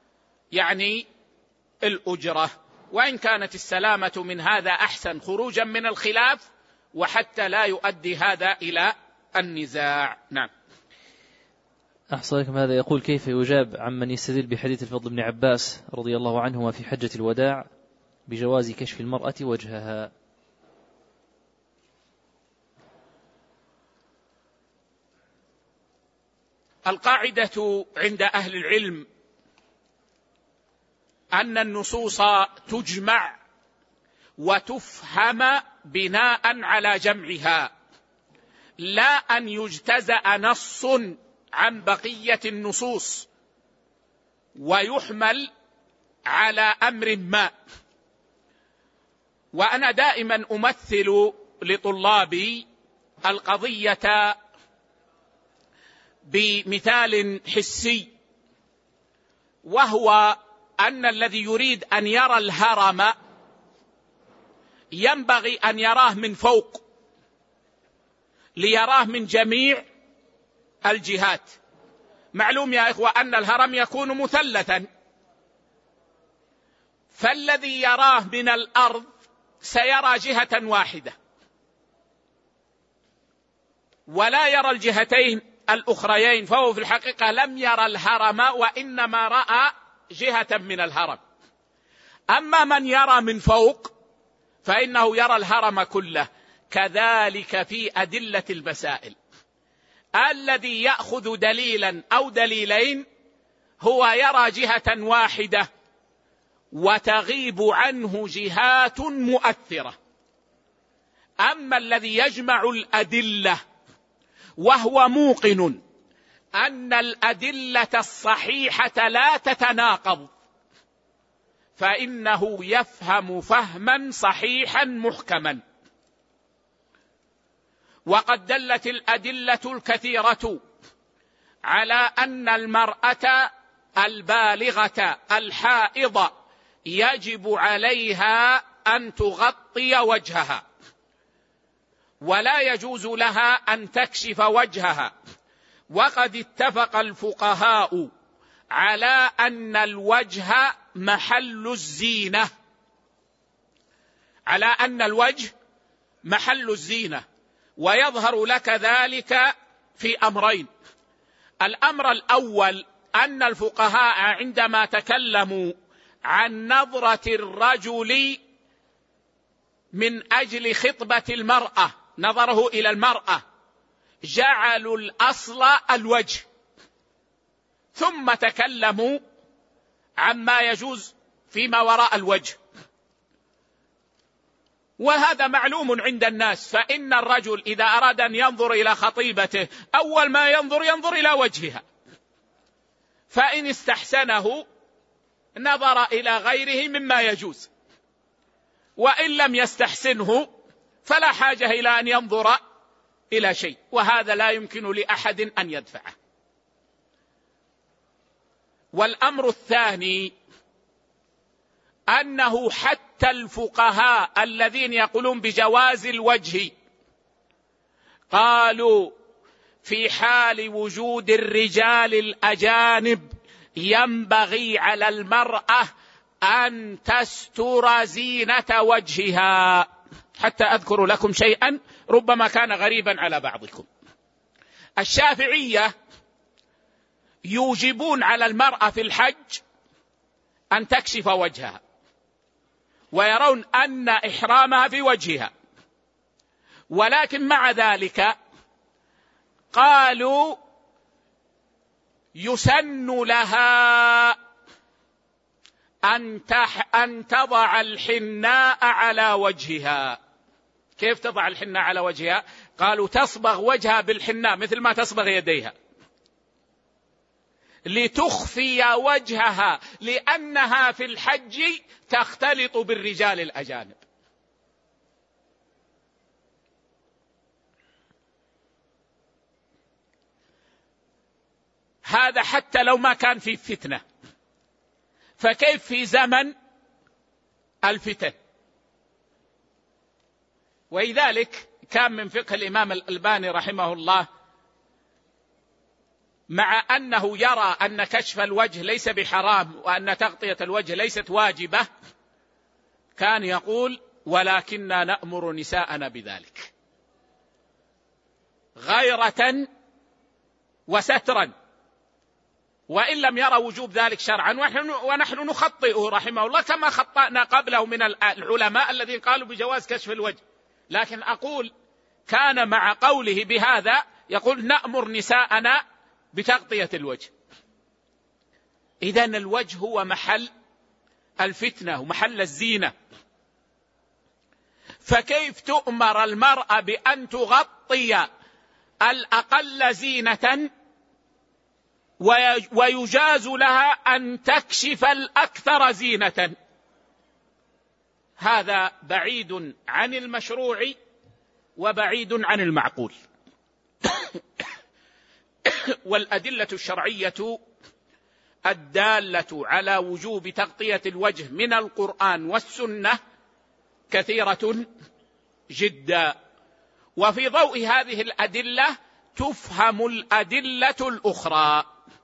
الأجرة. وإن كانت السلامة من هذا أحسن خروجا من الخلاف، وحتى لا يؤدي هذا إلى النزاع. نعم. أحسن لكم. هذا يقول: كيف يجاب عمن يستدل بحديث الفضل بن عباس رضي الله عنهما في حجة الوداع بجواز كشف المرأة وجهها؟ القاعدة عند أهل العلم أن النصوص تجمع وتفهم بناء على جمعها، لا أن يجتزأ نص عن بقية النصوص ويحمل على أمر ما. وأنا دائما أمثل لطلابي القضية بمثال حسي، وهو أن الذي يريد أن يرى الهرم ينبغي أن يراه من فوق ليراه من جميع الجهات. معلوم يا إخوة أن الهرم يكون مثلثا، فالذي يراه من الأرض سيرى جهة واحدة ولا يرى الجهتين الأخريين، فهو في الحقيقة لم يرى الهرم وإنما رأى جهة من الهرم. أما من يرى من فوق فإنه يرى الهرم كله. كذلك في أدلة المسائل، الذي يأخذ دليلا أو دليلين هو يرى جهة واحدة وتغيب عنه جهات مؤثرة. أما الذي يجمع الأدلة وهو موقن أن الأدلة الصحيحة لا تتناقض فإنه يفهم فهما صحيحا محكما. وقد دلت الأدلة الكثيرة على أن المرأة البالغة الحائض يجب عليها أن تغطي وجهها، ولا يجوز لها أن تكشف وجهها. وقد اتفق الفقهاء على أن الوجه محل الزينة، على أن الوجه محل الزينة. ويظهر لك ذلك في أمرين. الأمر الأول أن الفقهاء عندما تكلموا عن نظرة الرجل من أجل خطبة المرأة، نظره إلى المرأة، جعلوا الأصل الوجه، ثم تكلموا عما يجوز فيما وراء الوجه. وهذا معلوم عند الناس، فإن الرجل إذا أراد أن ينظر إلى خطيبته أول ما ينظر إلى وجهها، فإن استحسنه نظر إلى غيره مما يجوز، وإن لم يستحسنه فلا حاجة إلى أن ينظر إلى شيء، وهذا لا يمكن لأحد أن يدفعه. والأمر الثاني أنه حتى الفقهاء الذين يقولون بجواز الوجه قالوا في حال وجود الرجال الأجانب ينبغي على المرأة أن تستر زينة وجهها. حتى أذكر لكم شيئا ربما كان غريبا على بعضكم. الشافعية يوجبون على المرأة في الحج أن تكشف وجهها، ويرون أن إحرامها في وجهها، ولكن مع ذلك قالوا يسن لها أن تضع الحناء على وجهها. كيف تضع الحناء على وجهها؟ قالوا تصبغ وجهها بالحناء مثل ما تصبغ يديها لتخفي وجهها، لأنها في الحج تختلط بالرجال الأجانب. هذا حتى لو ما كان في فتنة، فكيف في زمن الفتن؟ ولذلك كان من فقه الإمام الألباني رحمه الله، مع أنه يرى أن كشف الوجه ليس بحرام وأن تغطية الوجه ليست واجبة، كان يقول ولكننا نأمر نساءنا بذلك غيرة وسترا، وإن لم يرى وجوب ذلك شرعا، ونحن نخطئه رحمه الله كما خطأنا قبله من العلماء الذين قالوا بجواز كشف الوجه. لكن أقول كان مع قوله بهذا يقول نأمر نساءنا بتغطية الوجه. إذن الوجه هو محل الفتنة ومحل الزينة، فكيف تؤمر المرأة بأن تغطي الأقل زينة ويجاز لها أن تكشف الأكثر زينة؟ هذا بعيد عن المشروع وبعيد عن المعقول. والأدلة الشرعية الدالة على وجوب تغطية الوجه من القرآن والسنة كثيرة جدا، وفي ضوء هذه الأدلة تفهم الأدلة الأخرى.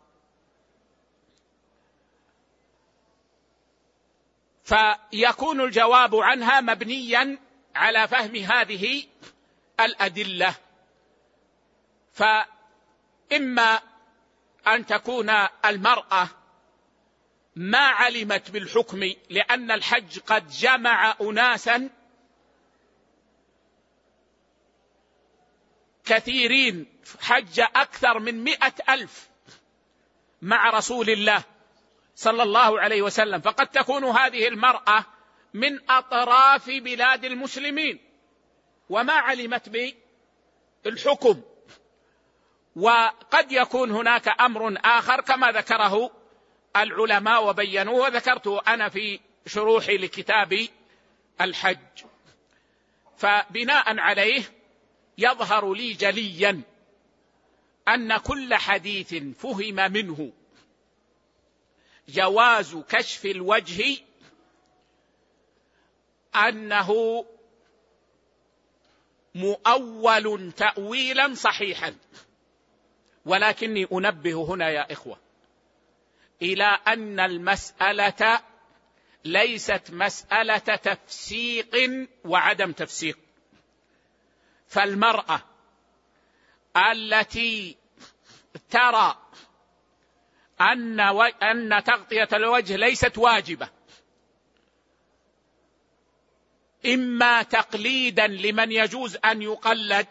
فيكون الجواب عنها مبنيا على فهم هذه الأدلة. فإما أن تكون المرأة ما علمت بالحكم، لأن الحج قد جمع أناسا كثيرين، حج أكثر من 100,000 مع رسول الله صلى الله عليه وسلم، فقد تكون هذه المرأة من أطراف بلاد المسلمين وما علمت بالحكم. وقد يكون هناك أمر آخر كما ذكره العلماء وبينوه، وذكرته أنا في شروحي لكتاب الحج. فبناء عليه يظهر لي جليا أن كل حديث فهم منه جواز كشف الوجه أنه مؤول تأويلا صحيحا. ولكني أنبه هنا يا إخوة إلى أن المسألة ليست مسألة تفسيق وعدم تفسيق. فالمرأة التي ترى أن تغطية الوجه ليست واجبة، إما تقليدا لمن يجوز أن يقلد،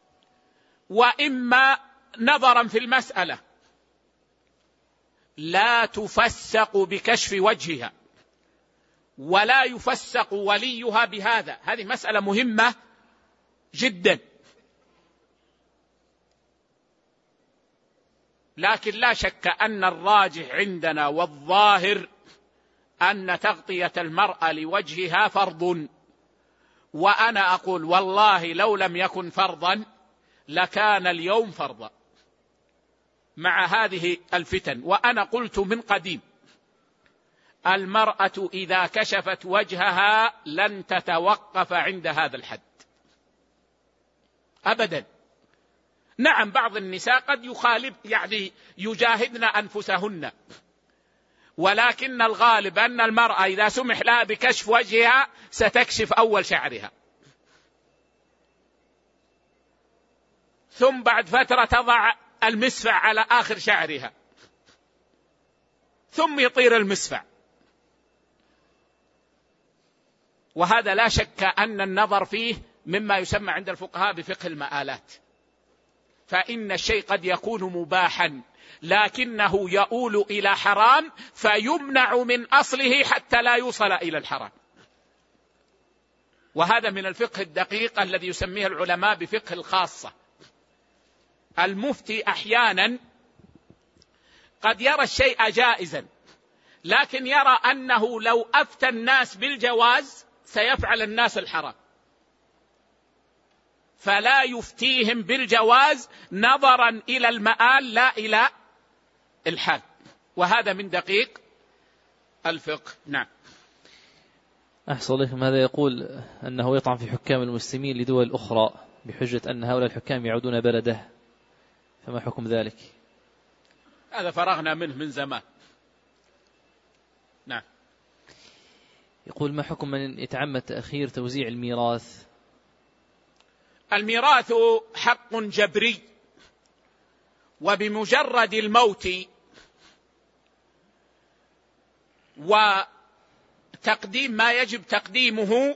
وإما نظرا في المسألة، لا تفسق بكشف وجهها ولا يفسق وليها بهذا. هذه مسألة مهمة جدا. لكن لا شك أن الراجح عندنا والظاهر أن تغطية المرأة لوجهها فرض. وأنا أقول والله لو لم يكن فرضا لكان اليوم فرضا مع هذه الفتن. وأنا قلت من قديم المرأة إذا كشفت وجهها لن تتوقف عند هذا الحد أبدا. نعم بعض النساء قد يخالف يجاهدن أنفسهن، ولكن الغالب أن المرأة إذا سمح لها بكشف وجهها ستكشف أول شعرها، ثم بعد فترة تضع المسفع على آخر شعرها، ثم يطير المسفع. وهذا لا شك أن النظر فيه مما يسمى عند الفقهاء بفقه المآلات. فإن الشيء قد يكون مباحا لكنه يؤول إلى حرام فيمنع من أصله حتى لا يوصل إلى الحرام. وهذا من الفقه الدقيق الذي يسميه العلماء بفقه الخاصة. المفتي أحيانا قد يرى الشيء جائزا، لكن يرى أنه لو أفتى الناس بالجواز سيفعل الناس الحرام، فلا يفتيهم بالجواز نظرا إلى المآل لا إلى الحال. وهذا من دقيق الفقه. نعم. أحسن لكم. هذا يقول أنه يطعن في حكام المسلمين لدول أخرى بحجة أن هؤلاء الحكام يعودون بلده، فما حكم ذلك؟ هذا فرغنا منه من زمان. نعم. يقول ما حكم من يتعمد تأخير توزيع الميراث؟ الميراث حق جبري، وبمجرد الموت وتقديم ما يجب تقديمه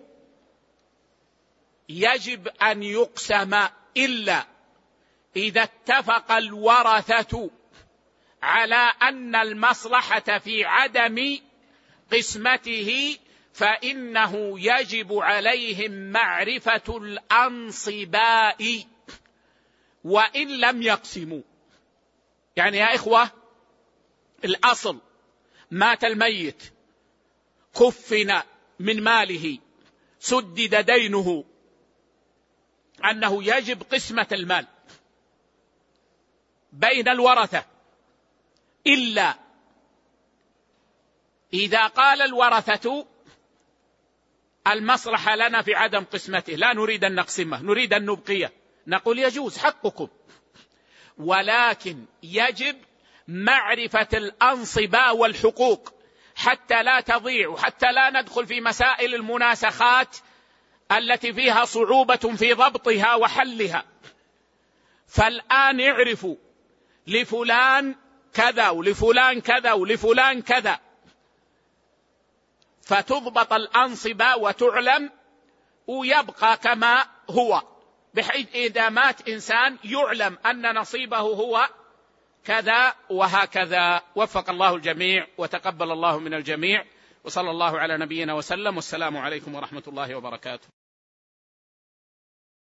يجب أن يقسم، إلا إذا اتفق الورثة على أن المصلحة في عدم قسمته، فإنه يجب عليهم معرفة الأنصباء وإن لم يقسموا. يعني يا إخوة الأصل مات الميت كفن من ماله سدد دينه، أنه يجب قسمة المال بين الورثة، إلا إذا قال الورثة المصلحة لنا في عدم قسمته، لا نريد أن نقسمه، نريد أن نبقيه، نقول يجوز حقكم، ولكن يجب معرفة الأنصبة والحقوق حتى لا تضيع، وحتى لا ندخل في مسائل المناسخات التي فيها صعوبة في ضبطها وحلها. فالآن يعرفوا لفلان كذا ولفلان كذا ولفلان كذا، فتضبط الأنصبة وتعلم، ويبقى كما هو، بحيث إذا مات إنسان يعلم أن نصيبه هو كذا وهكذا. وفق الله الجميع وتقبل الله من الجميع، وصلى الله على نبينا وسلم، والسلام عليكم ورحمة الله وبركاته.